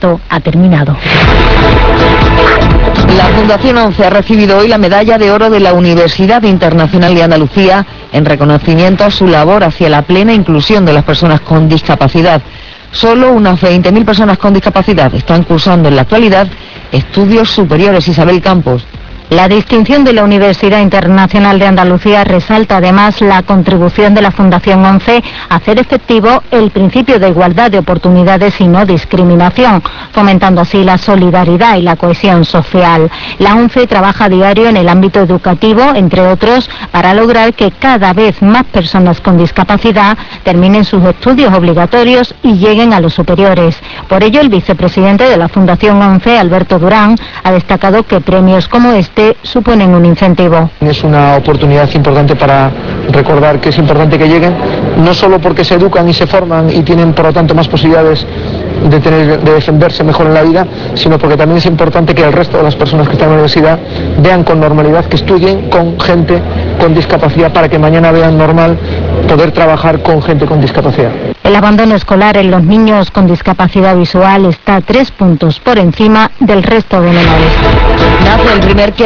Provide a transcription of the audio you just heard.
acto ha terminado. La Fundación ONCE ha recibido hoy la Medalla de Oro de la Universidad Internacional de Andalucía en reconocimiento a su labor hacia la plena inclusión de las personas con discapacidad. Solo unas 20.000 personas con discapacidad están cursando en la actualidad estudios superiores. Isabel Campos. La distinción de la Universidad Internacional de Andalucía resalta además la contribución de la Fundación ONCE a hacer efectivo el principio de igualdad de oportunidades y no discriminación, fomentando así la solidaridad y la cohesión social. La ONCE trabaja a diario en el ámbito educativo, entre otros, para lograr que cada vez más personas con discapacidad terminen sus estudios obligatorios y lleguen a los superiores. Por ello, el vicepresidente de la Fundación ONCE, Alberto Durán, ha destacado que premios como este suponen un incentivo. Es una oportunidad importante para recordar que es importante que lleguen, no solo porque se educan y se forman y tienen por lo tanto más posibilidades de defenderse mejor en la vida, sino porque también es importante que el resto de las personas que están en la universidad vean con normalidad, que estudien con gente con discapacidad para que mañana vean normal poder trabajar con gente con discapacidad. El abandono escolar en los niños con discapacidad visual está 3 puntos por encima del resto de menores. Nace el primer